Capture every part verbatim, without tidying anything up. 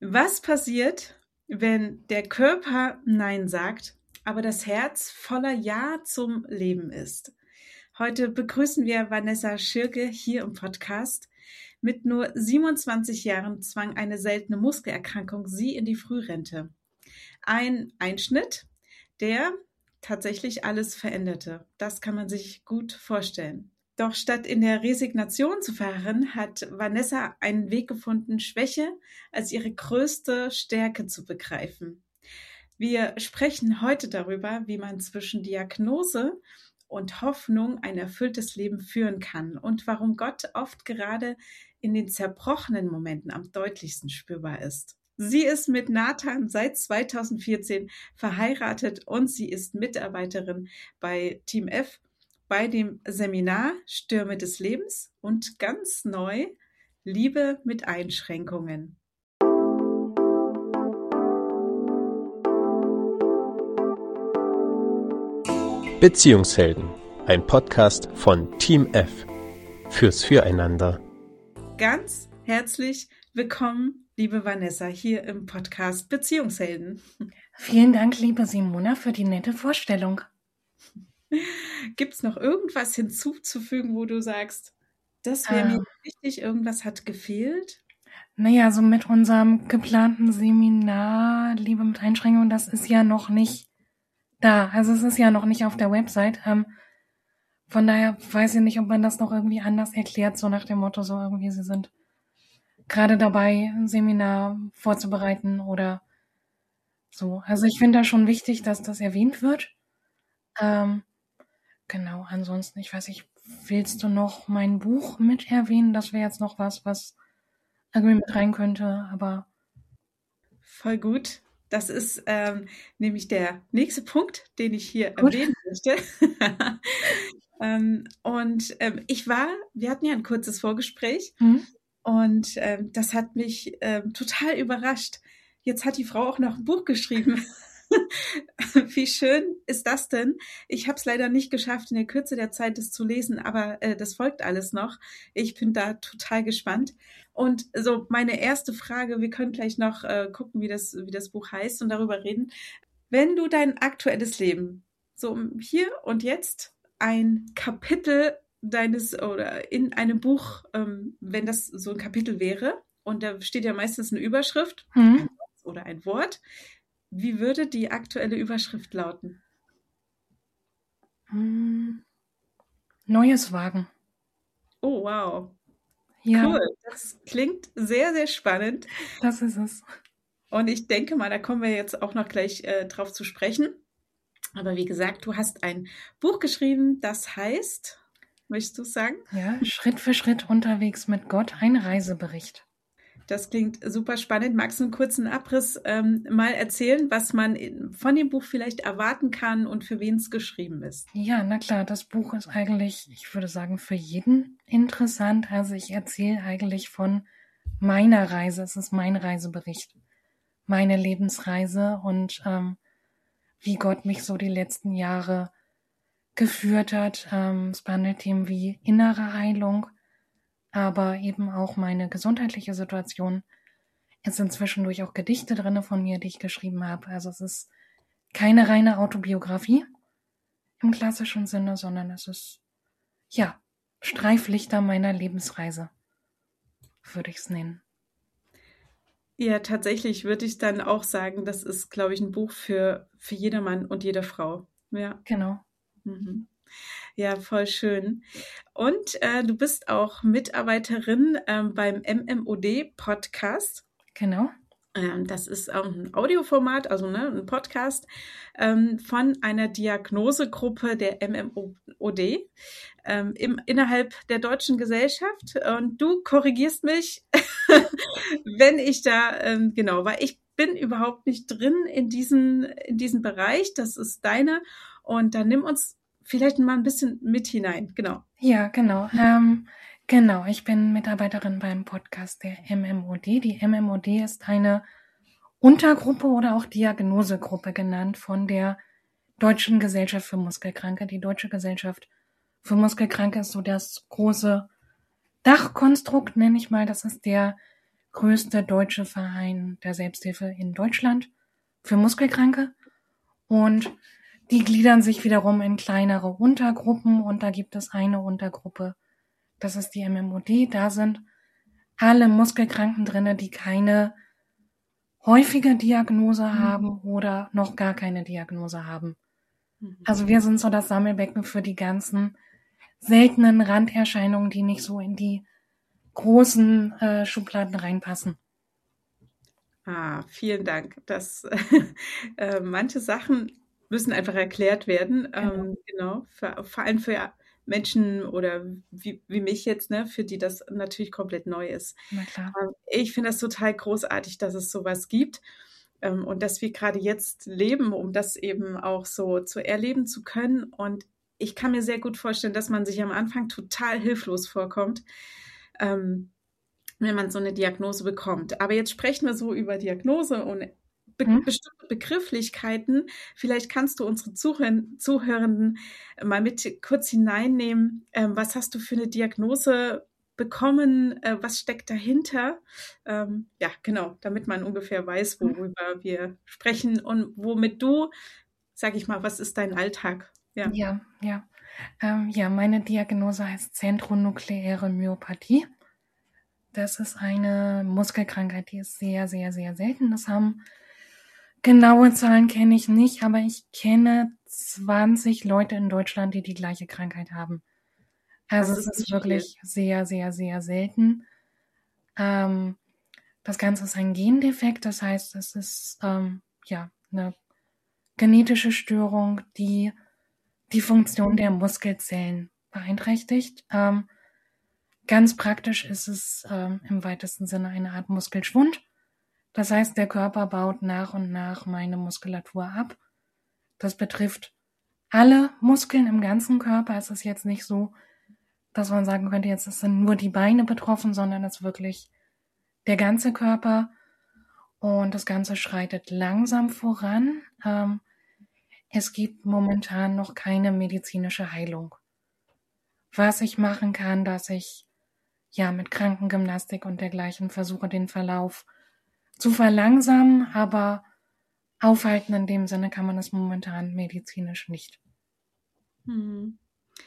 Was passiert, wenn der Körper Nein sagt, aber das Herz voller Ja zum Leben ist? Heute begrüßen wir Vanessa Schirke hier im Podcast. Mit nur siebenundzwanzig Jahren zwang eine seltene Muskelerkrankung sie in die Frührente. Ein Einschnitt, der tatsächlich alles veränderte. Das kann man sich gut vorstellen. Doch statt in der Resignation zu verharren, hat Vanessa einen Weg gefunden, Schwäche als ihre größte Stärke zu begreifen. Wir sprechen heute darüber, wie man zwischen Diagnose und Hoffnung ein erfülltes Leben führen kann und warum Gott oft gerade in den zerbrochenen Momenten am deutlichsten spürbar ist. Sie ist mit Nathan seit zweitausendvierzehn verheiratet und sie ist Mitarbeiterin bei Team F bei dem Seminar Stürme des Lebens und ganz neu Liebe mit Einschränkungen. Beziehungshelden, ein Podcast von Team F fürs Füreinander. Ganz herzlich willkommen, liebe Vanessa, hier im Podcast Beziehungshelden. Vielen Dank, liebe Simona, für die nette Vorstellung. Gibt es noch irgendwas hinzuzufügen, wo du sagst, das wäre ähm, mir wichtig, irgendwas hat gefehlt? Naja, so mit unserem geplanten Seminar Liebe mit Einschränkungen, das ist ja noch nicht da. Also es ist ja noch nicht auf der Website. Ähm, von daher weiß ich nicht, ob man das noch irgendwie anders erklärt, so nach dem Motto, so irgendwie, sie sind gerade dabei, ein Seminar vorzubereiten oder so. Also ich finde da schon wichtig, dass das erwähnt wird. Ähm, Genau, ansonsten, ich weiß nicht, willst du noch mein Buch mit erwähnen? Das wäre jetzt noch was, was irgendwie mit rein könnte, aber... Voll gut. Das ist ähm, nämlich der nächste Punkt, den ich hier gut erwähnen möchte. ähm, und ähm, ich war, wir hatten ja ein kurzes Vorgespräch mhm. und ähm, das hat mich ähm, total überrascht. Jetzt hat die Frau auch noch ein Buch geschrieben. Wie schön ist das denn? Ich habe es leider nicht geschafft, in der Kürze der Zeit das zu lesen, aber äh, das folgt alles noch. Ich bin da total gespannt. Und so meine erste Frage, wir können gleich noch äh, gucken, wie das, wie das Buch heißt und darüber reden. Wenn du dein aktuelles Leben, so hier und jetzt, ein Kapitel deines oder in einem Buch, ähm, wenn das so ein Kapitel wäre, und da steht ja meistens eine Überschrift mhm. ein Satz oder ein Wort, wie würde die aktuelle Überschrift lauten? Hm. Neues Wagen. Oh, wow. Ja. Cool. Das klingt sehr, sehr spannend. Das ist es. Und ich denke mal, da kommen wir jetzt auch noch gleich äh, drauf zu sprechen. Aber wie gesagt, du hast ein Buch geschrieben, das heißt, möchtest du es sagen? Ja, Schritt für Schritt unterwegs mit Gott, ein Reisebericht. Das klingt super spannend. Magst du einen kurzen Abriss ähm, mal erzählen, was man von dem Buch vielleicht erwarten kann und für wen es geschrieben ist? Ja, na klar, das Buch ist eigentlich, ich würde sagen, für jeden interessant. Also ich erzähle eigentlich von meiner Reise. Es ist mein Reisebericht, meine Lebensreise und ähm, wie Gott mich so die letzten Jahre geführt hat. Ähm, es behandelt Themen wie innere Heilung, aber eben auch meine gesundheitliche Situation. Es sind zwischendurch auch Gedichte drin von mir, die ich geschrieben habe. Also es ist keine reine Autobiografie im klassischen Sinne, sondern es ist, ja, Streiflichter meiner Lebensreise, würde ich es nennen. Ja, tatsächlich würde ich dann auch sagen, das ist, glaube ich, ein Buch für, für jedermann und jede Frau. Ja, genau. Mhm. Ja, voll schön. Und äh, du bist auch Mitarbeiterin ähm, beim M M O D-Podcast. Genau. Ähm, das ist auch ein Audioformat, also ne, ein Podcast ähm, von einer Diagnosegruppe der M M O D ähm, im, innerhalb der Deutschen Gesellschaft. Und du korrigierst mich, wenn ich da, ähm, genau, weil ich bin überhaupt nicht drin in diesen, in diesen Bereich. Das ist deine. Und dann nimm uns vielleicht mal ein bisschen mit hinein, genau. Ja, genau. Ähm, genau, ich bin Mitarbeiterin beim Podcast der M M O D. Die M M O D ist eine Untergruppe oder auch Diagnosegruppe genannt von der Deutschen Gesellschaft für Muskelkranke. Die Deutsche Gesellschaft für Muskelkranke ist so das große Dachkonstrukt, nenne ich mal. Das ist der größte deutsche Verein der Selbsthilfe in Deutschland für Muskelkranke. Und die gliedern sich wiederum in kleinere Untergruppen. Und da gibt es eine Untergruppe, das ist die M M O D. Da sind alle Muskelkranken drinne, die keine häufige Diagnose mhm. haben oder noch gar keine Diagnose haben. Mhm. Also wir sind so das Sammelbecken für die ganzen seltenen Randerscheinungen, die nicht so in die großen äh, Schubladen reinpassen. Ah, vielen Dank. Das, äh, manche Sachen müssen einfach erklärt werden. Genau, ähm, genau für, vor allem für Menschen oder wie, wie mich jetzt, ne, für die das natürlich komplett neu ist. Na klar. Ähm, ich finde das total großartig, dass es sowas gibt ähm, und dass wir gerade jetzt leben, um das eben auch so zu erleben zu können. Und ich kann mir sehr gut vorstellen, dass man sich am Anfang total hilflos vorkommt, ähm, wenn man so eine Diagnose bekommt. Aber jetzt sprechen wir so über Diagnose und be- hm? bestimmte Begrifflichkeiten. Vielleicht kannst du unsere Zuhör- Zuhörenden mal mit kurz hineinnehmen. Ähm, was hast du für eine Diagnose bekommen? Äh, was steckt dahinter? Ähm, ja, genau, damit man ungefähr weiß, worüber wir sprechen und womit du, sag ich mal, was ist dein Alltag? Ja, ja. Ja, ähm, ja meine Diagnose heißt Zentronukleäre Myopathie. Das ist eine Muskelkrankheit, die ist sehr, sehr, sehr selten. Das haben genaue Zahlen kenne ich nicht, aber ich kenne zwanzig Leute in Deutschland, die die gleiche Krankheit haben. Also es ist wirklich viel. sehr, sehr, sehr selten. Ähm, das Ganze ist ein Gendefekt, das heißt, es ist ähm, ja eine genetische Störung, die die Funktion der Muskelzellen beeinträchtigt. Ähm, Ganz praktisch ist es ähm, im weitesten Sinne eine Art Muskelschwund. Das heißt, der Körper baut nach und nach meine Muskulatur ab. Das betrifft alle Muskeln im ganzen Körper. Es ist jetzt nicht so, dass man sagen könnte, jetzt sind nur die Beine betroffen, sondern es ist wirklich der ganze Körper. Und das Ganze schreitet langsam voran. Ähm, es gibt momentan noch keine medizinische Heilung. Was ich machen kann, dass ich ja mit Krankengymnastik und dergleichen versuche, den Verlauf zu verlangsamen, aber aufhalten in dem Sinne kann man es momentan medizinisch nicht. Hm.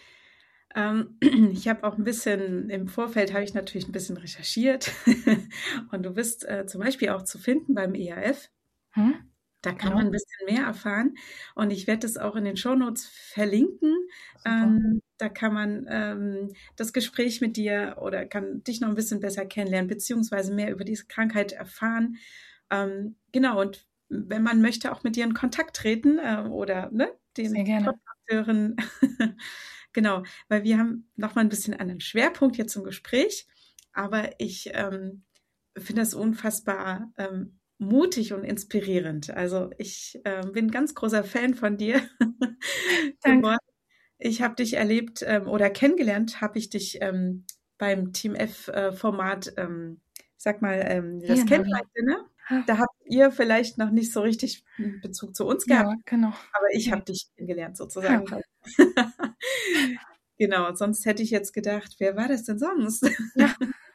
Ähm, ich habe auch ein bisschen, im Vorfeld habe ich natürlich ein bisschen recherchiert und du bist äh, zum Beispiel auch zu finden beim E A F. Hm? Da kann genau. man ein bisschen mehr erfahren und ich werde das auch in den Shownotes verlinken. Ähm, da kann man ähm, das Gespräch mit dir oder kann dich noch ein bisschen besser kennenlernen, beziehungsweise mehr über diese Krankheit erfahren. Ähm, genau, und wenn man möchte, auch mit dir in Kontakt treten äh, oder ne, den Podcast hören. Genau, weil wir haben nochmal ein bisschen einen Schwerpunkt jetzt im Gespräch, aber ich ähm, finde das unfassbar ähm, mutig und inspirierend. Also ich äh, bin ein ganz großer Fan von dir. Danke. Ich habe dich erlebt ähm, oder kennengelernt, habe ich dich ähm, beim Team F-Format, äh, ähm, sag mal, ähm, das ja, Kennenlernen. Da habt ihr vielleicht noch nicht so richtig Bezug zu uns gehabt. Ja, genau. Aber ich ja. habe dich kennengelernt sozusagen. Ja. Genau, sonst hätte ich jetzt gedacht, wer war das denn sonst? Ja,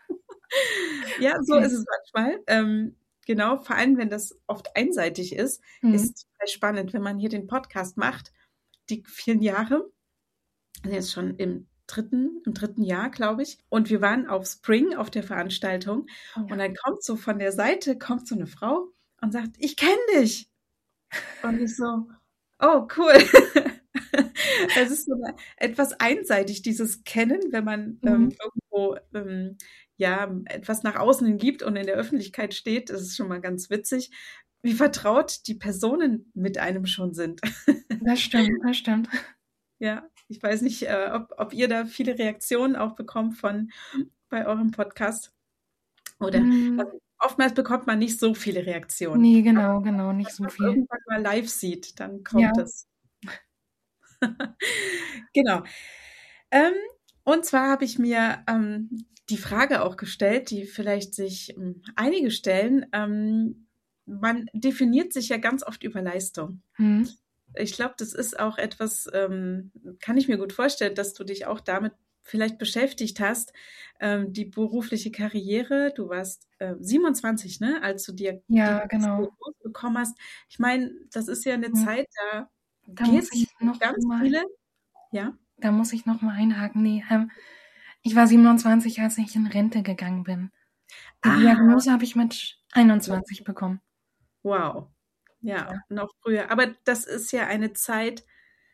ja so okay. ist es manchmal. Ähm, genau, vor allem, wenn das oft einseitig ist, mhm. ist es spannend, wenn man hier den Podcast macht. Die vielen Jahre, jetzt schon im dritten, im dritten Jahr, glaube ich. Und wir waren auf Spring auf der Veranstaltung. Oh, ja. Und dann kommt so von der Seite, kommt so eine Frau und sagt, ich kenne dich. Und ich so, oh, cool. Es ist so eine, etwas einseitig, dieses Kennen, wenn man mhm. ähm, irgendwo ähm, ja, etwas nach außen hin gibt und in der Öffentlichkeit steht. Das ist schon mal ganz witzig, wie vertraut die Personen mit einem schon sind. Das stimmt, das stimmt. Ja, ich weiß nicht, äh, ob, ob ihr da viele Reaktionen auch bekommt von bei eurem Podcast. Oder mhm. also, oftmals bekommt man nicht so viele Reaktionen. Nee, genau, Aber, genau, nicht so viel. Wenn man irgendwann mal live sieht, dann kommt ja. es. Genau. Ähm, und zwar habe ich mir ähm, die Frage auch gestellt, die vielleicht sich ähm, einige stellen. Ähm, man definiert sich ja ganz oft über Leistung. Hm. Ich glaube, das ist auch etwas, ähm, kann ich mir gut vorstellen, dass du dich auch damit vielleicht beschäftigt hast, ähm, die berufliche Karriere. Du warst äh, siebenundzwanzig, ne, als du dir die Ja, genau. Diagnose bekommen hast. Ich meine, das ist ja eine Hm, Zeit, da Da muss geht's ich noch ganz mal, viele, ja? da muss ich noch mal einhaken. Nee, ähm, ich war siebenundzwanzig, als ich in Rente gegangen bin. Die Ah, Diagnose habe ich mit einundzwanzig bekommen. wow. Ja, Ja, noch früher. Aber das ist ja eine Zeit,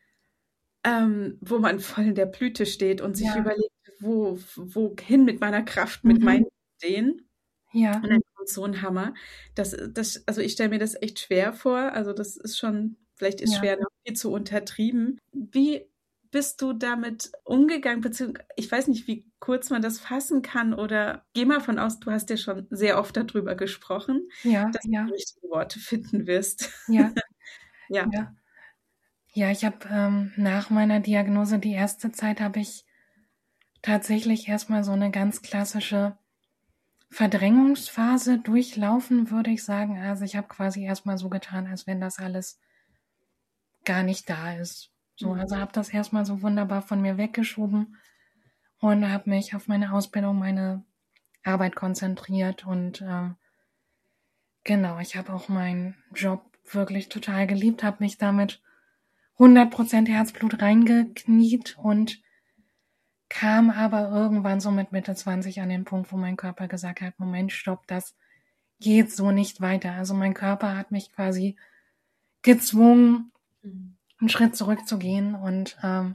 ähm, wo man voll in der Blüte steht und sich ja, überlegt, wo, wohin mit meiner Kraft, mit mhm, meinen Ideen. ja, Und dann kommt so ein Hammer. Das, das, also ich stelle mir das echt schwer vor. Also das ist schon, vielleicht ist ja. schwer noch viel zu untertrieben. Wie bist du damit umgegangen? Beziehungsweise, ich weiß nicht, wie kurz man das fassen kann, oder geh mal von aus, du hast ja schon sehr oft darüber gesprochen, Ja, dass du ja, die richtigen Worte finden wirst. ja, Ja. ja. Ja, ich habe ähm, nach meiner Diagnose die erste Zeit habe ich tatsächlich erstmal so eine ganz klassische Verdrängungsphase durchlaufen, würde ich sagen. Also ich habe quasi erstmal so getan, als wenn das alles gar nicht da ist. So, Mhm. also habe das erstmal so wunderbar von mir weggeschoben und habe mich auf meine Ausbildung, meine Arbeit konzentriert und ähm, genau, ich habe auch meinen Job wirklich total geliebt, habe mich damit hundert Prozent Herzblut reingekniet und kam aber irgendwann so mit Mitte zwanzig an den Punkt, wo mein Körper gesagt hat, Moment, stopp, das geht so nicht weiter. Also mein Körper hat mich quasi gezwungen, Mhm. einen Schritt zurückzugehen und ähm,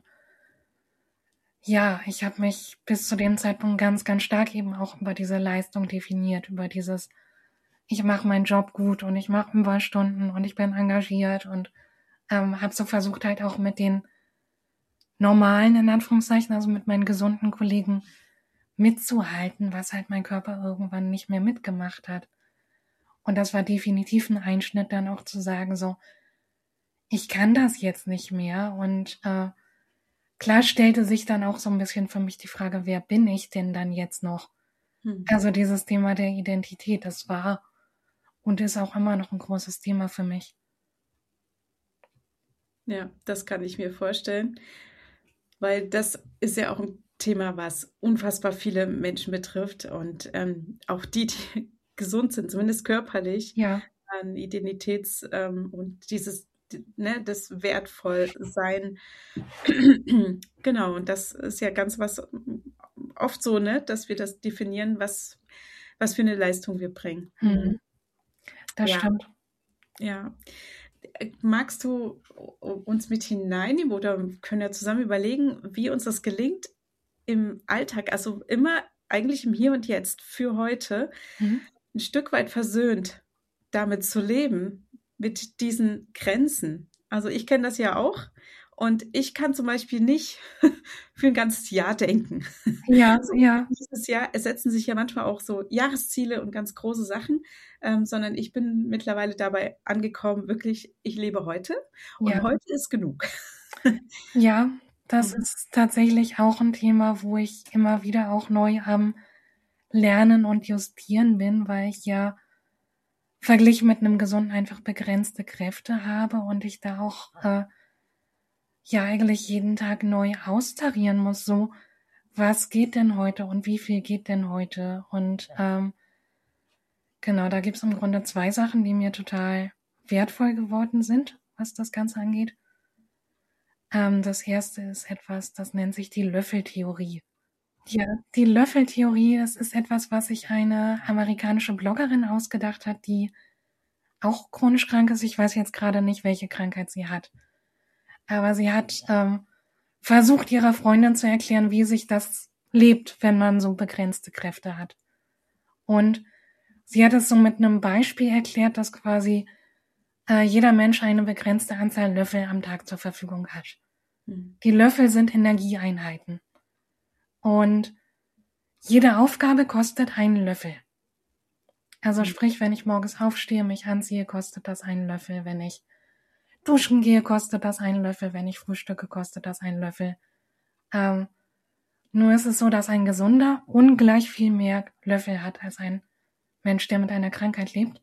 ja, ich habe mich bis zu dem Zeitpunkt ganz, ganz stark eben auch über diese Leistung definiert, über dieses, ich mache meinen Job gut und ich mache Überstunden und ich bin engagiert und ähm, habe so versucht halt auch mit den normalen, in Anführungszeichen, also mit meinen gesunden Kollegen mitzuhalten, was halt mein Körper irgendwann nicht mehr mitgemacht hat. Und das war definitiv ein Einschnitt, dann auch zu sagen, so, ich kann das jetzt nicht mehr. Und äh, klar stellte sich dann auch so ein bisschen für mich die Frage, wer bin ich denn dann jetzt noch? Mhm. Also dieses Thema der Identität, das war und ist auch immer noch ein großes Thema für mich. Ja, das kann ich mir vorstellen, weil das ist ja auch ein Thema, was unfassbar viele Menschen betrifft, und ähm, auch die, die gesund sind, zumindest körperlich, Ja, an Identitäts ähm, und dieses, d- ne, das Wertvollsein. Genau, und das ist ja ganz was ähm, oft so, ne, dass wir das definieren, was, was für eine Leistung wir bringen. Mhm. hm, das Ja, stimmt. ja. Äh, Magst du uns mit hineinnehmen, oder wir können ja zusammen überlegen, wie uns das gelingt im Alltag, also immer eigentlich im Hier und Jetzt für heute, Hm? ein Stück weit versöhnt damit zu leben, mit diesen Grenzen. Also ich kenne das ja auch, und ich kann zum Beispiel nicht für ein ganzes Jahr denken. Ja, So, ja, dieses Jahr, es setzen sich ja manchmal auch so Jahresziele und ganz große Sachen, ähm, sondern ich bin mittlerweile dabei angekommen, wirklich, ich lebe heute und ja. heute ist genug. Ja, das Mhm. ist tatsächlich auch ein Thema, wo ich immer wieder auch neu am Lernen und Justieren bin, weil ich ja verglichen mit einem Gesunden einfach begrenzte Kräfte habe und ich da auch äh, ja eigentlich jeden Tag neu austarieren muss, so was geht denn heute und wie viel geht denn heute? Und ähm, genau, da gibt's im Grunde zwei Sachen, die mir total wertvoll geworden sind, was das Ganze angeht. Ähm, das erste ist etwas, das nennt sich die Löffeltheorie. Ja, die Löffeltheorie, das ist etwas, was sich eine amerikanische Bloggerin ausgedacht hat, die auch chronisch krank ist. Ich weiß jetzt gerade nicht, welche Krankheit sie hat. Aber sie hat ähm, versucht, ihrer Freundin zu erklären, wie sich das lebt, wenn man so begrenzte Kräfte hat. Und sie hat es so mit einem Beispiel erklärt, dass quasi äh, jeder Mensch eine begrenzte Anzahl Löffel am Tag zur Verfügung hat. Mhm. Die Löffel sind Energieeinheiten. Und jede Aufgabe kostet einen Löffel. Also Mhm. sprich, wenn ich morgens aufstehe, mich anziehe, kostet das einen Löffel. Wenn ich duschen gehe, kostet das einen Löffel. Wenn ich frühstücke, kostet das einen Löffel. Ähm, nur ist es so, dass ein Gesunder ungleich viel mehr Löffel hat als ein Mensch, der mit einer Krankheit lebt.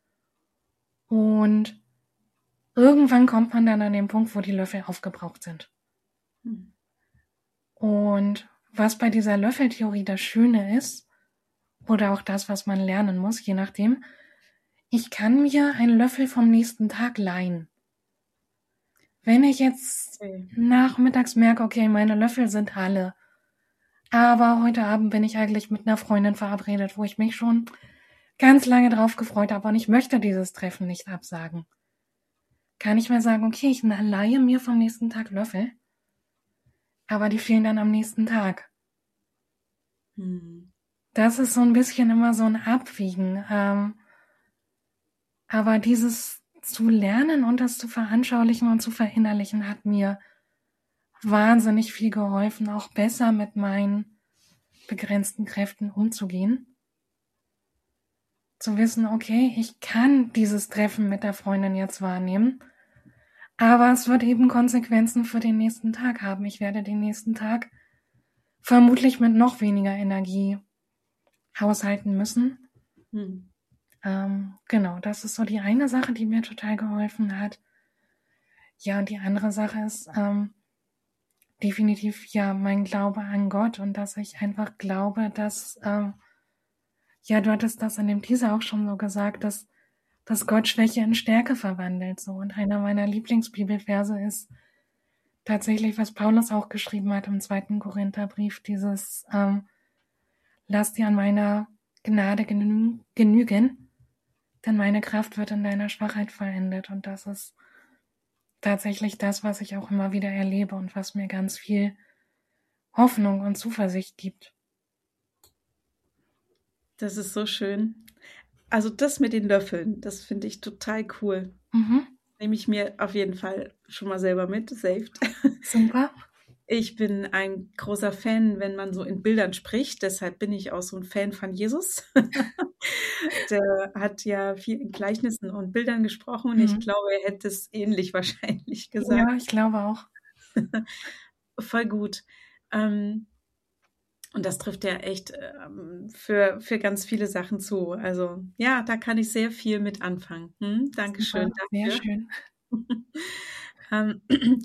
Und irgendwann kommt man dann an den Punkt, wo die Löffel aufgebraucht sind. Mhm. Und was bei dieser Löffeltheorie das Schöne ist, oder auch das, was man lernen muss, je nachdem, ich kann mir einen Löffel vom nächsten Tag leihen. Wenn ich jetzt Okay. nachmittags merke, okay, meine Löffel sind alle, aber heute Abend bin ich eigentlich mit einer Freundin verabredet, wo ich mich schon ganz lange drauf gefreut habe und ich möchte dieses Treffen nicht absagen, kann ich mir sagen, okay, ich leihe mir vom nächsten Tag Löffel, aber die fehlen dann am nächsten Tag. Hm. Das ist so ein bisschen immer so ein Abwiegen. Ähm, aber dieses zu lernen und das zu veranschaulichen und zu verinnerlichen hat mir wahnsinnig viel geholfen, auch besser mit meinen begrenzten Kräften umzugehen. Zu wissen, okay, ich kann dieses Treffen mit der Freundin jetzt wahrnehmen, aber es wird eben Konsequenzen für den nächsten Tag haben. Ich werde den nächsten Tag vermutlich mit noch weniger Energie haushalten müssen. Hm. Ähm, genau, das ist so die eine Sache, die mir total geholfen hat. Ja, und die andere Sache ist ähm, definitiv ja mein Glaube an Gott und dass ich einfach glaube, dass, ähm, ja, du hattest das in dem Teaser auch schon so gesagt, dass, dass Gott Schwäche in Stärke verwandelt. So. Und einer meiner Lieblingsbibelverse ist tatsächlich, was Paulus auch geschrieben hat im zweiten Korintherbrief, dieses ähm, Lass dir an meiner Gnade genü- genügen, denn meine Kraft wird in deiner Schwachheit vollendet. Und das ist tatsächlich das, was ich auch immer wieder erlebe und was mir ganz viel Hoffnung und Zuversicht gibt. Das ist so schön. Also das mit den Löffeln, das finde ich total cool. Mhm. Nehme ich mir auf jeden Fall schon mal selber mit, saved. Super. Ich bin ein großer Fan, wenn man so in Bildern spricht. Deshalb bin ich auch so ein Fan von Jesus. Der hat ja viel in Gleichnissen und Bildern gesprochen und ich Mhm. glaube, er hätte es ähnlich wahrscheinlich gesagt. Ja, ich glaube auch. Voll gut. Ähm, und das trifft ja echt ähm, für, für ganz viele Sachen zu. Also ja, da kann ich sehr viel mit anfangen. Hm? Dankeschön Super, sehr dafür. schön. ähm,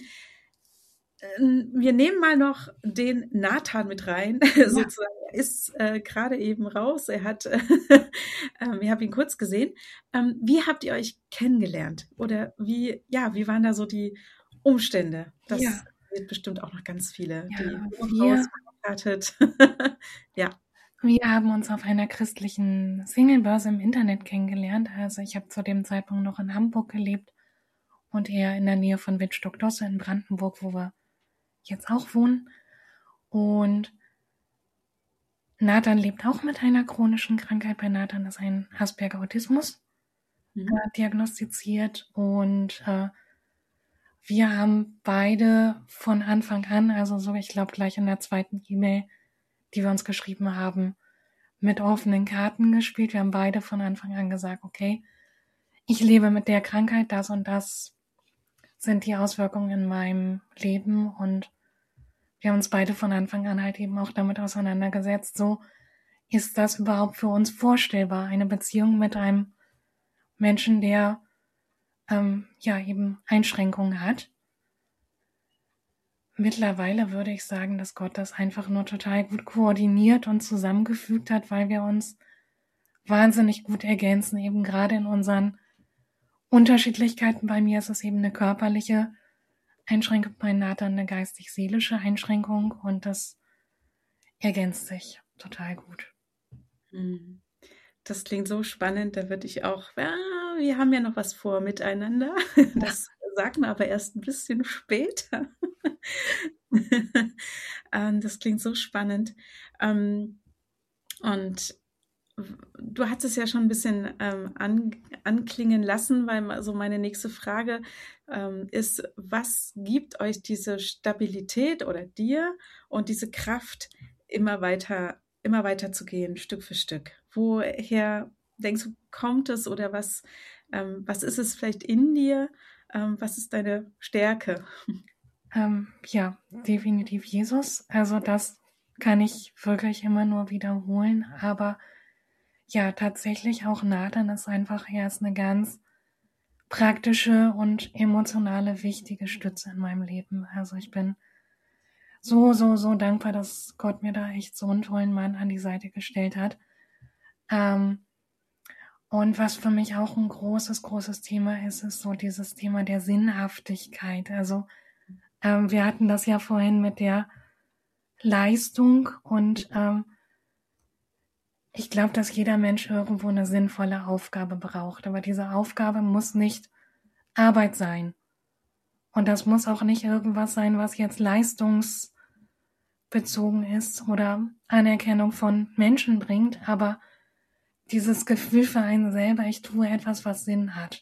ähm, wir nehmen mal noch den Nathan mit rein, Ja. sozusagen. Er ist äh, gerade eben raus. Er hat, äh, ähm, ihr habt ihn kurz gesehen. Ähm, wie habt ihr euch kennengelernt? Oder wie, ja, wie waren da so die Umstände? Das Ja. wird bestimmt auch noch ganz viele, Ja, die wir, rausgeheiratet. Ja. wir haben uns auf einer christlichen Singlebörse im Internet kennengelernt. Also ich habe zu dem Zeitpunkt noch in Hamburg gelebt und er in der Nähe von Wittstock-Dosse in Brandenburg, wo wir jetzt auch wohnen. Und Nathan lebt auch mit einer chronischen Krankheit. Bei Nathan ist ein Asperger-Autismus Mhm. äh, diagnostiziert und äh, wir haben beide von Anfang an, also so ich glaube gleich in der zweiten E-Mail, die wir uns geschrieben haben, mit offenen Karten gespielt. Wir haben beide von Anfang an gesagt, okay, ich lebe mit der Krankheit, das und das sind die Auswirkungen in meinem Leben und wir haben uns beide von Anfang an halt eben auch damit auseinandergesetzt, so ist das überhaupt für uns vorstellbar, eine Beziehung mit einem Menschen, der ähm, ja eben Einschränkungen hat. Mittlerweile würde ich sagen, dass Gott das einfach nur total gut koordiniert und zusammengefügt hat, weil wir uns wahnsinnig gut ergänzen, eben gerade in unseren Unterschiedlichkeiten. Bei mir ist es eben eine körperliche Einschränkung, bei Nathan eine geistig-seelische Einschränkung und das ergänzt sich total gut. Mhm. Das klingt so spannend, da würde ich auch, ja, wir haben ja noch was vor miteinander. Das sagen wir aber erst ein bisschen später. Ähm, das klingt so spannend. Ähm, und w- du hast es ja schon ein bisschen ähm, an, anklingen lassen, weil ma- so meine nächste Frage ähm, ist, was gibt euch diese Stabilität oder dir und diese Kraft, immer weiter, immer weiter zu gehen, Stück für Stück? Woher denkst du, kommt es oder was, ähm, was ist es vielleicht in dir? Ähm, was ist deine Stärke? Ähm, ja, definitiv Jesus. Also das kann ich wirklich immer nur wiederholen. Aber ja, tatsächlich auch Nathan ist einfach erst eine ganz praktische und emotionale, wichtige Stütze in meinem Leben. Also ich bin so, so, so dankbar, dass Gott mir da echt so einen tollen Mann an die Seite gestellt hat. Ähm, und was für mich auch ein großes, großes Thema ist, ist so dieses Thema der Sinnhaftigkeit. Also ähm, wir hatten das ja vorhin mit der Leistung und ähm, ich glaube, dass jeder Mensch irgendwo eine sinnvolle Aufgabe braucht. Aber diese Aufgabe muss nicht Arbeit sein. Und das muss auch nicht irgendwas sein, was jetzt leistungsbezogen ist oder Anerkennung von Menschen bringt, aber dieses Gefühl für einen selber, ich tue etwas, was Sinn hat.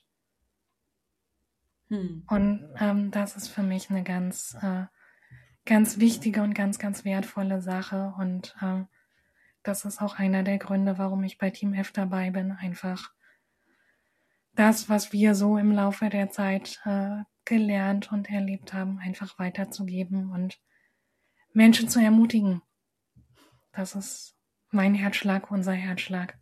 Hm. Und ähm, das ist für mich eine ganz, äh, ganz wichtige und ganz, ganz wertvolle Sache. Und ähm, das ist auch einer der Gründe, warum ich bei Team F dabei bin. Einfach das, was wir so im Laufe der Zeit äh, gelernt und erlebt haben, einfach weiterzugeben und Menschen zu ermutigen. Das ist mein Herzschlag, unser Herzschlag.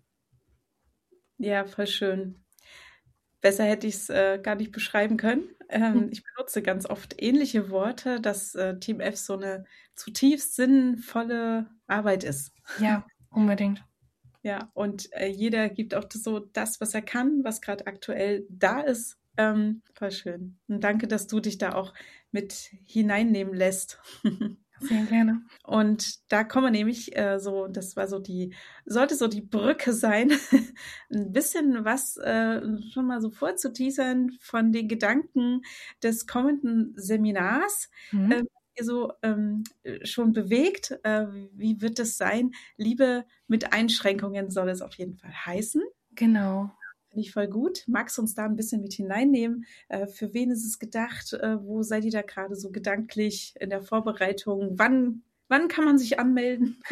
Ja, voll schön. Besser hätte ich es äh, gar nicht beschreiben können. Ähm, ich benutze ganz oft ähnliche Worte, dass äh, Team F so eine zutiefst sinnvolle Arbeit ist. Ja, unbedingt. Ja, und äh, jeder gibt auch das, so das, was er kann, was gerade aktuell da ist. Ähm, voll schön. Und danke, dass du dich da auch mit hineinnehmen lässt. Sehr gerne. Und da kommen wir nämlich äh, so, das war so die, sollte so die Brücke sein, ein bisschen was äh, schon mal so vorzuteasern von den Gedanken des kommenden Seminars, mhm. äh, ihr so ähm, schon bewegt. Äh, wie wird es sein? Liebe mit Einschränkungen soll es auf jeden Fall heißen. Genau. Finde ich voll gut. Magst du uns da ein bisschen mit hineinnehmen? Äh, für wen ist es gedacht? Äh, wo seid ihr da gerade so gedanklich in der Vorbereitung? Wann, wann kann man sich anmelden?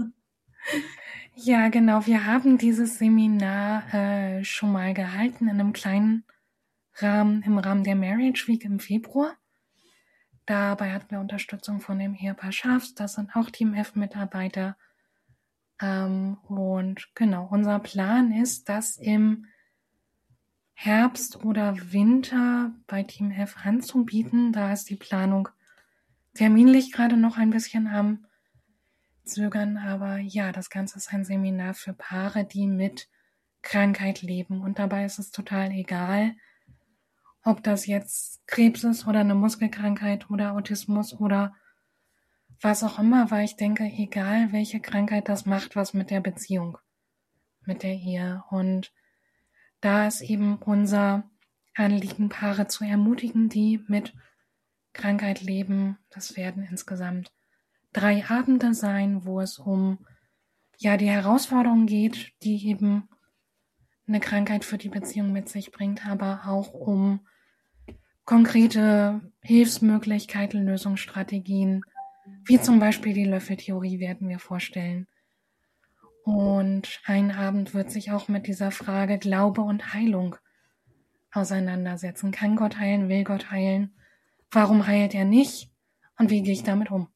Ja, genau. Wir haben dieses Seminar äh, schon mal gehalten in einem kleinen Rahmen, im Rahmen der Marriage Week im Februar. Dabei hatten wir Unterstützung von dem Ehepaar Schafs. Das sind auch Team F-Mitarbeiter. Ähm, und genau, unser Plan ist, dass im Herbst oder Winter bei Team F anzubieten. Da ist die Planung terminlich gerade noch ein bisschen am Zögern, aber ja, das Ganze ist ein Seminar für Paare, die mit Krankheit leben. Und dabei ist es total egal, ob das jetzt Krebs ist oder eine Muskelkrankheit oder Autismus oder was auch immer, weil ich denke, egal welche Krankheit, das macht was mit der Beziehung, mit der Ehe. Und da ist eben unser Anliegen, Paare zu ermutigen, die mit Krankheit leben. Das werden insgesamt drei Abende sein, wo es um ja die Herausforderungen geht, die eben eine Krankheit für die Beziehung mit sich bringt, aber auch um konkrete Hilfsmöglichkeiten, Lösungsstrategien, wie zum Beispiel die Löffeltheorie werden wir vorstellen. Und ein Abend wird sich auch mit dieser Frage Glaube und Heilung auseinandersetzen. Kann Gott heilen? Will Gott heilen? Warum heilt er nicht? Und wie gehe ich damit um?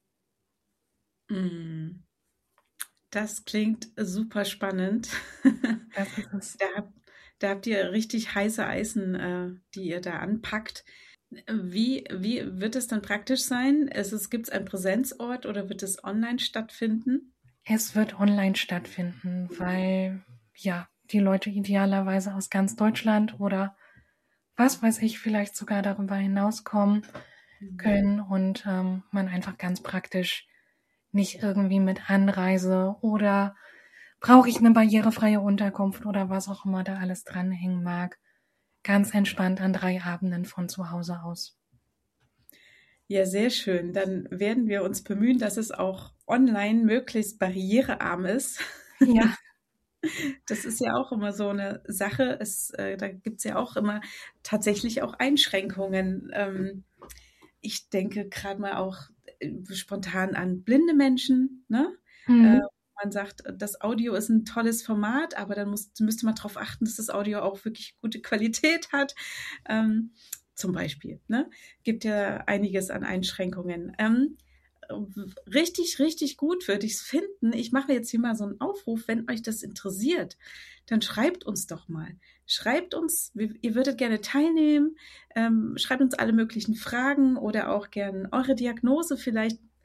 Das klingt super spannend. Das ist es. Da, habt, da habt ihr richtig heiße Eisen, äh, die ihr da anpackt. Wie, wie wird es dann praktisch sein? Gibt es einen Präsenzort oder wird es online stattfinden? Es wird online stattfinden, weil ja die Leute idealerweise aus ganz Deutschland oder was weiß ich, vielleicht sogar darüber hinauskommen können und ähm, man einfach ganz praktisch nicht irgendwie mit Anreise oder brauche ich eine barrierefreie Unterkunft oder was auch immer da alles dranhängen mag, ganz entspannt an drei Abenden von zu Hause aus. Ja, sehr schön. Dann werden wir uns bemühen, dass es auch online möglichst barrierearm ist. Ja. Das ist ja auch immer so eine Sache. Es, äh, da gibt es ja auch immer tatsächlich auch Einschränkungen. Ähm, ich denke gerade mal auch äh, spontan an blinde Menschen, ne? Mhm. Äh, man sagt, das Audio ist ein tolles Format, aber dann muss, müsste man darauf achten, dass das Audio auch wirklich gute Qualität hat. Ähm, zum Beispiel, ne? Gibt ja einiges an Einschränkungen. Ähm, richtig, richtig gut würde ich es finden. Ich mache jetzt hier mal so einen Aufruf, wenn euch das interessiert, dann schreibt uns doch mal. Schreibt uns, ihr würdet gerne teilnehmen, ähm, schreibt uns alle möglichen Fragen oder auch gerne eure Diagnose vielleicht.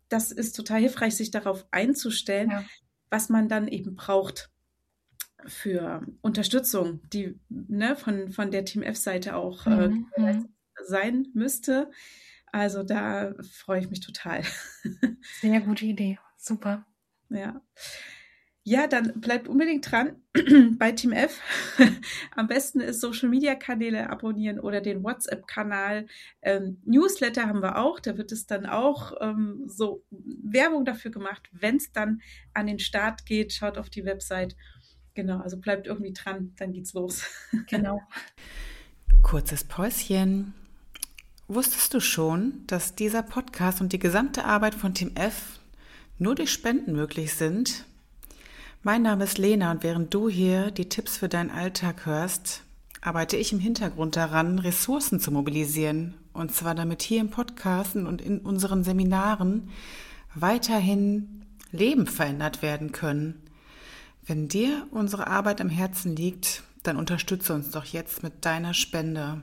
das ist total hilfreich, sich darauf einzustellen, Ja. was man dann eben braucht für Unterstützung, die ne, von, von der Team F-Seite auch äh, Mhm. Mhm. sein müsste. Also da freue ich mich total. Sehr gute Idee. Super. Ja. Ja, dann bleibt unbedingt dran bei Team F. Am besten ist Social-Media-Kanäle abonnieren oder den WhatsApp-Kanal. Ähm, Newsletter haben wir auch. Da wird es dann auch ähm, so Werbung dafür gemacht, wenn es dann an den Start geht. Schaut auf die Website. Genau, also bleibt irgendwie dran, dann geht's los. Genau. Kurzes Päuschen. Wusstest du schon, dass dieser Podcast und die gesamte Arbeit von Team F nur durch Spenden möglich sind? Mein Name ist Lena und während du hier die Tipps für deinen Alltag hörst, arbeite ich im Hintergrund daran, Ressourcen zu mobilisieren. Und zwar damit hier im Podcast und in unseren Seminaren weiterhin Leben verändert werden können. Wenn dir unsere Arbeit am Herzen liegt, dann unterstütze uns doch jetzt mit deiner Spende.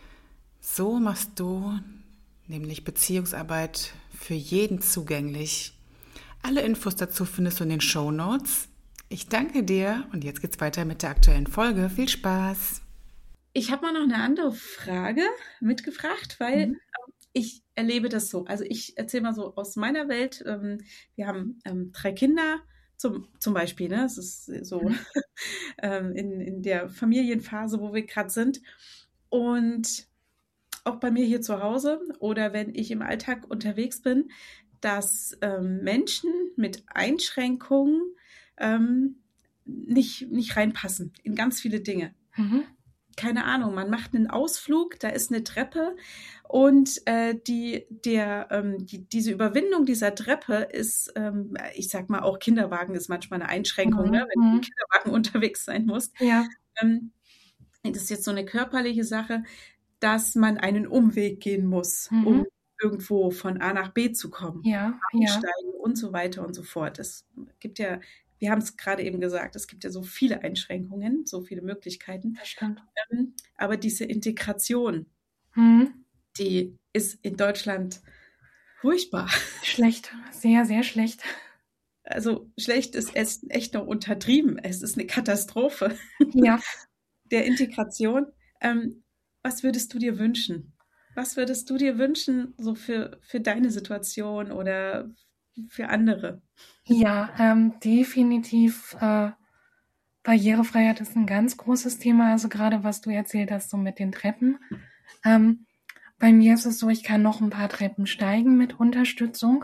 So machst du nämlich Beziehungsarbeit für jeden zugänglich. Alle Infos dazu findest du in den Shownotes. Ich danke dir und jetzt geht's weiter mit der aktuellen Folge. Viel Spaß! Ich habe mal noch eine andere Frage mitgebracht, weil Mhm. ähm, ich erlebe das so. Also ich erzähle mal so aus meiner Welt. Ähm, wir haben ähm, drei Kinder zum, zum Beispiel. Ne? Es ist so Mhm. ähm, in, in der Familienphase, wo wir gerade sind. Und auch bei mir hier zu Hause oder wenn ich im Alltag unterwegs bin, dass ähm, Menschen mit Einschränkungen ähm, nicht, nicht reinpassen in ganz viele Dinge. Mhm. Keine Ahnung, man macht einen Ausflug, da ist eine Treppe und äh, die, der, ähm, die, diese Überwindung dieser Treppe ist, ähm, ich sag mal, auch Kinderwagen ist manchmal eine Einschränkung, ne, wenn du Mhm. im Kinderwagen unterwegs sein musst. Ja. Ähm, das ist jetzt so eine körperliche Sache, dass man einen Umweg gehen muss, Mhm. um irgendwo von A nach B zu kommen, Ja. Ja. einsteigen und so weiter und so fort. Es gibt ja, wir haben es gerade eben gesagt, es gibt ja so viele Einschränkungen, so viele Möglichkeiten. Das stimmt. Ähm, aber diese Integration, Mhm. die ist in Deutschland furchtbar. Schlecht. Sehr, sehr schlecht. Also schlecht ist es echt noch untertrieben. Es ist eine Katastrophe Ja. der Integration. Ähm, was würdest du dir wünschen? Was würdest du dir wünschen, so für, für deine Situation oder für andere? Ja, ähm, definitiv. Äh, Barrierefreiheit ist ein ganz großes Thema. Also gerade was du erzählt hast, so mit den Treppen. Ähm, bei mir ist es so, ich kann noch ein paar Treppen steigen mit Unterstützung.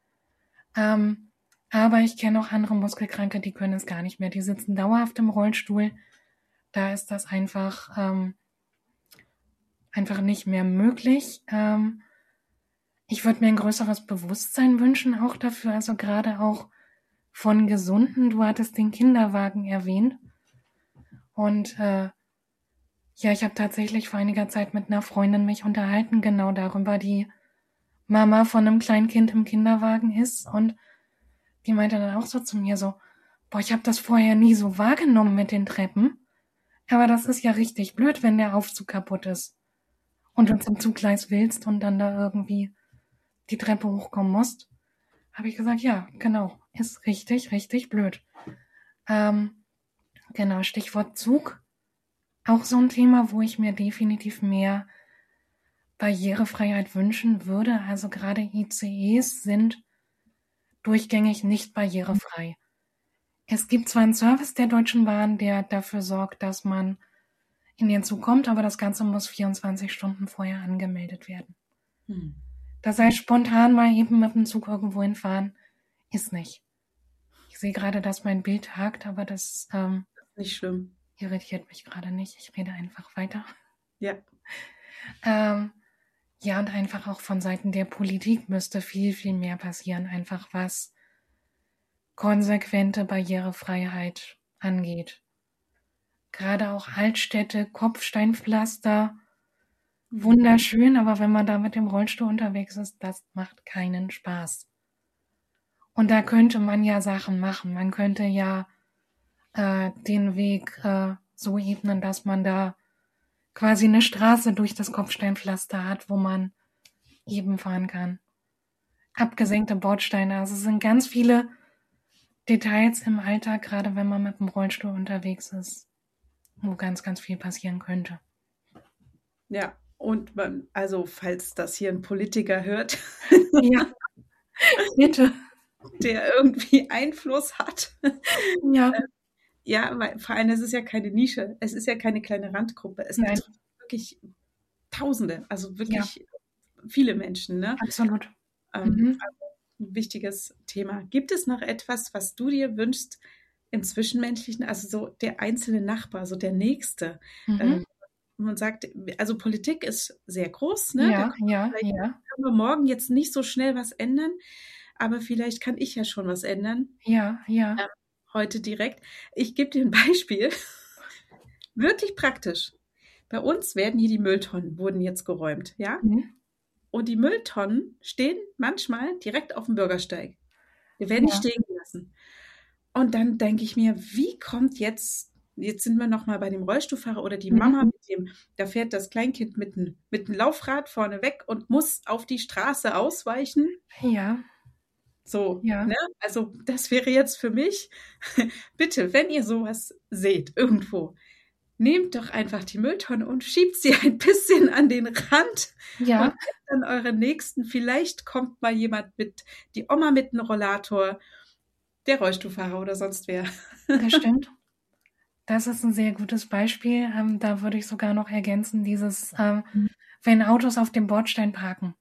Ähm, aber ich kenne auch andere Muskelkranke, die können es gar nicht mehr. Die sitzen dauerhaft im Rollstuhl. Da ist das einfach, ähm, einfach nicht mehr möglich. Ähm, ich würde mir ein größeres Bewusstsein wünschen auch dafür, also gerade auch von Gesunden. Du hattest den Kinderwagen erwähnt. Und äh, ja, ich habe tatsächlich vor einiger Zeit mit einer Freundin mich unterhalten, genau darüber, die Mama von einem kleinen Kind im Kinderwagen ist. Und die meinte dann auch so zu mir so, boah, ich habe das vorher nie so wahrgenommen mit den Treppen. Aber das ist ja richtig blöd, wenn der Aufzug kaputt ist. Und du zum Zuggleis willst und dann da irgendwie die Treppe hochkommen musst. Habe ich gesagt, ja, genau, ist richtig, richtig blöd. Ähm, genau, Stichwort Zug. Auch so ein Thema, wo ich mir definitiv mehr Barrierefreiheit wünschen würde. Also gerade I C Es sind durchgängig nicht barrierefrei. Es gibt zwar einen Service der Deutschen Bahn, der dafür sorgt, dass man in den Zug kommt, aber das Ganze muss vierundzwanzig Stunden vorher angemeldet werden. Hm. Das heißt, spontan mal eben mit dem Zug irgendwo hinfahren, ist nicht. Ich sehe gerade, dass mein Bild hakt, aber das ähm, Nicht schlimm. irritiert mich gerade nicht. Ich rede einfach weiter. Ja. Ähm, ja, und einfach auch von Seiten der Politik müsste viel, viel mehr passieren, einfach was konsequente Barrierefreiheit angeht. Gerade auch Altstädte, Kopfsteinpflaster, wunderschön, aber wenn man da mit dem Rollstuhl unterwegs ist, das macht keinen Spaß. Und da könnte man ja Sachen machen. Man könnte ja äh, den Weg äh, so ebnen, dass man da quasi eine Straße durch das Kopfsteinpflaster hat, wo man eben fahren kann. abgesenkte Bordsteine. Also es sind ganz viele Details im Alltag, gerade wenn man mit dem Rollstuhl unterwegs ist, wo ganz, ganz viel passieren könnte. Ja, und man, also falls das hier ein Politiker hört, Ja, bitte. der irgendwie Einfluss hat. Ja, Ja, weil vor allem, es ist ja keine Nische, es ist ja keine kleine Randgruppe. Es Nein. betrifft wirklich Tausende, also ja, wirklich viele Menschen, ne? absolut. Ähm, Mhm. Ein wichtiges Thema. Gibt es noch etwas, was du dir wünschst im Zwischenmenschlichen, also so der einzelne Nachbar, so der Nächste? Mhm. Ähm, man sagt, also Politik ist sehr groß, ne? Da Ja, können wir ja, vielleicht ja, können wir morgen jetzt nicht so schnell was ändern, aber vielleicht kann ich ja schon was ändern, ja, ja. Ja. heute direkt. Ich gebe dir ein Beispiel. Wirklich praktisch. Bei uns werden hier die Mülltonnen, wurden jetzt geräumt, ja? Mhm. Und die Mülltonnen stehen manchmal direkt auf dem Bürgersteig. Die werden nicht Ja. stehen gelassen. Und dann denke ich mir, wie kommt jetzt, jetzt sind wir nochmal bei dem Rollstuhlfahrer oder die Mhm. Mama mit dem, da fährt das Kleinkind mit einem mit einem Laufrad vorne weg und muss auf die Straße ausweichen. Ja, So, ja, ne? Also das wäre jetzt für mich, bitte, wenn ihr sowas seht irgendwo, nehmt doch einfach die Mülltonne und schiebt sie ein bisschen an den Rand und ja, helft dann euren Nächsten. Vielleicht kommt mal jemand mit, die Oma mit einem Rollator, der Rollstuhlfahrer oder sonst wer. das stimmt. Das ist ein sehr gutes Beispiel. Ähm, da würde ich sogar noch ergänzen, dieses, ähm, wenn Autos auf dem Bordstein parken.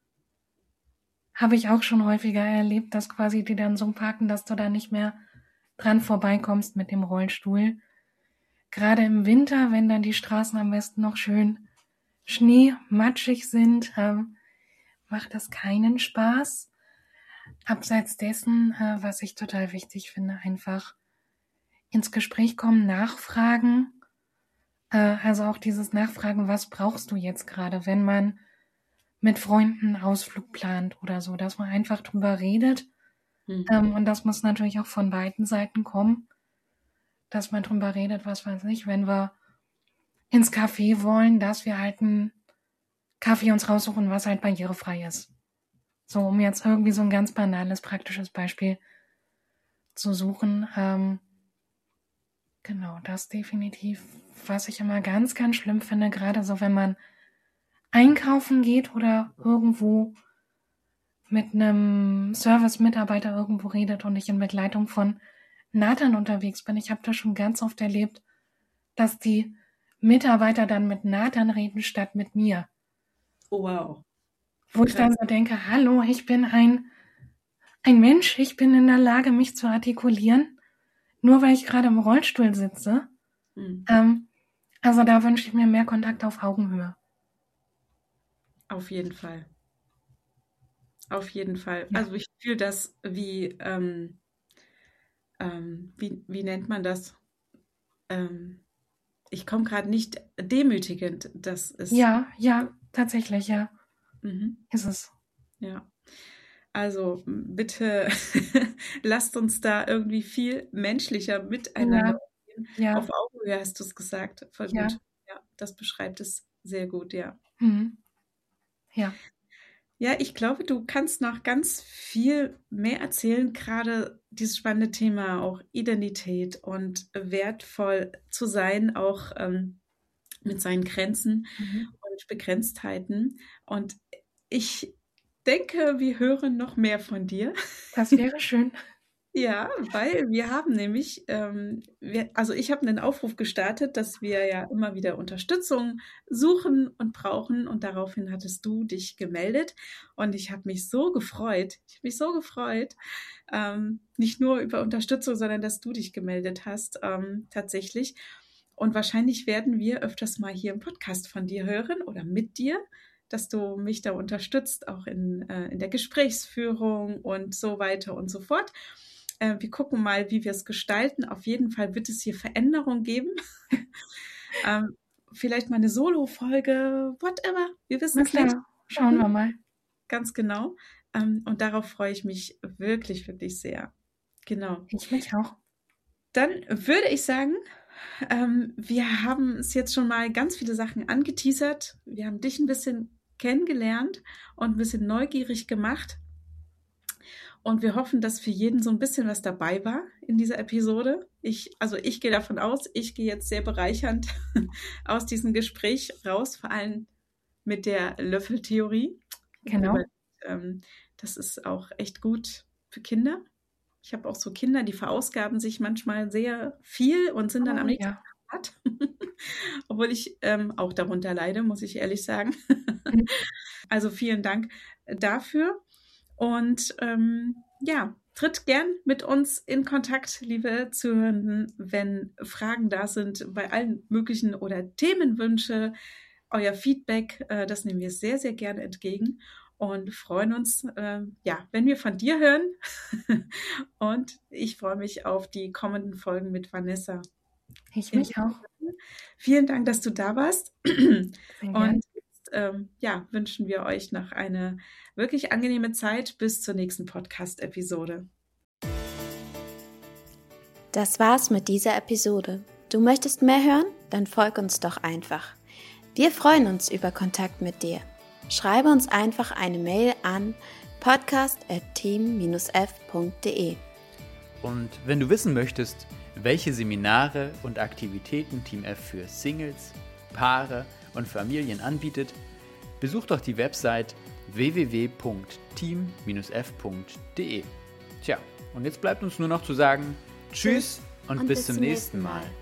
Habe ich auch schon häufiger erlebt, dass quasi die dann so parken, dass du da nicht mehr dran vorbeikommst mit dem Rollstuhl. Gerade im Winter, wenn dann die Straßen am besten noch schön schneematschig sind, ähm, macht das keinen Spaß. Abseits dessen, äh, was ich total wichtig finde, einfach ins Gespräch kommen, nachfragen. Äh, also auch dieses Nachfragen, was brauchst du jetzt gerade, wenn man mit Freunden einen Ausflug plant oder so, dass man einfach drüber redet. Mhm. Ähm, und das muss natürlich auch von beiden Seiten kommen, dass man drüber redet, was weiß ich, wenn wir ins Café wollen, dass wir halt einen Kaffee uns raussuchen, was halt barrierefrei ist. So, um jetzt irgendwie so ein ganz banales, praktisches Beispiel zu suchen. Ähm, genau, das definitiv. Was ich immer ganz, ganz schlimm finde, gerade so, wenn man einkaufen geht oder irgendwo mit einem Service-Mitarbeiter irgendwo redet und ich in Begleitung von Nathan unterwegs bin. Ich habe das schon ganz oft erlebt, dass die Mitarbeiter dann mit Nathan reden statt mit mir. Oh, wow. Wo ich dann so denke, hallo, ich bin ein, ein Mensch, ich bin in der Lage, mich zu artikulieren, nur weil ich gerade im Rollstuhl sitze. Mhm. Ähm, also da wünsche ich mir mehr Kontakt auf Augenhöhe. Auf jeden Fall. Auf jeden Fall. Ja. Also ich fühle das wie, ähm, ähm, wie, wie nennt man das? Ähm, ich komme gerade nicht demütigend. Das ist. Ja, ja, tatsächlich, ja, Mhm. ist es. Ja. Also m, bitte lasst uns da irgendwie viel menschlicher miteinander umgehen. Ja, Auf Augenhöhe hast du es gesagt. Voll Ja. gut. Ja, das beschreibt es sehr gut, ja. mhm. Ja, Ja, ich glaube, du kannst noch ganz viel mehr erzählen, gerade dieses spannende Thema auch Identität und wertvoll zu sein, auch ähm, mit seinen Grenzen mhm. und Begrenztheiten. Und ich denke, wir hören noch mehr von dir. das wäre schön. Ja, weil wir haben nämlich, ähm, wir, also ich habe einen Aufruf gestartet, dass wir ja immer wieder Unterstützung suchen und brauchen und daraufhin hattest du dich gemeldet und ich habe mich so gefreut, ich habe mich so gefreut, ähm, nicht nur über Unterstützung, sondern dass du dich gemeldet hast, ähm, tatsächlich. Und wahrscheinlich werden wir öfters mal hier im Podcast von dir hören oder mit dir, dass du mich da unterstützt, auch in, äh, in der Gesprächsführung und so weiter und so fort. Äh, wir gucken mal, wie wir es gestalten. Auf jeden Fall wird es hier Veränderungen geben. ähm, vielleicht mal eine Solo-Folge, whatever. Wir wissen Na es nicht klar, schauen wir mal. ganz genau. Ähm, und darauf freue ich mich wirklich, wirklich sehr. Genau. Ich mich auch. Dann würde ich sagen, ähm, wir haben es jetzt schon mal ganz viele Sachen angeteasert. Wir haben dich ein bisschen kennengelernt und ein bisschen neugierig gemacht. Und wir hoffen, dass für jeden so ein bisschen was dabei war in dieser Episode. Ich, also ich gehe davon aus, ich gehe jetzt sehr bereichernd aus diesem Gespräch raus, vor allem mit der Löffeltheorie. Genau. Ähm, das ist auch echt gut für Kinder. Ich habe auch so Kinder, die verausgaben sich manchmal sehr viel und sind dann Oh, am nächsten ja. Tag platt. Obwohl ich ähm, auch darunter leide, muss ich ehrlich sagen. Mhm. Also vielen Dank dafür. Und ähm, ja, tritt gern mit uns in Kontakt, liebe Zuhörenden, wenn Fragen da sind bei allen möglichen oder Themenwünsche, euer Feedback, äh, das nehmen wir sehr, sehr gerne entgegen und freuen uns, äh, ja, wenn wir von dir hören. Und ich freue mich auf die kommenden Folgen mit Vanessa. Ich mich auch. Vielen Dank, dass du da warst. Sehr gern. Und jetzt, ähm, ja, wünschen wir euch noch eine wirklich angenehme Zeit bis zur nächsten Podcast-Episode. Das war's mit dieser Episode. Du möchtest mehr hören? Dann folg uns doch einfach. Wir freuen uns über Kontakt mit dir. Schreibe uns einfach eine Mail an podcast at team dash f punkt de. Und wenn du wissen möchtest, welche Seminare und Aktivitäten Team F für Singles, Paare und Familien anbietet, besuch doch die Website w w w punkt team dash f punkt de. Tja, und jetzt bleibt uns nur noch zu sagen, tschüss und, und bis, bis zum nächsten Mal. Mal.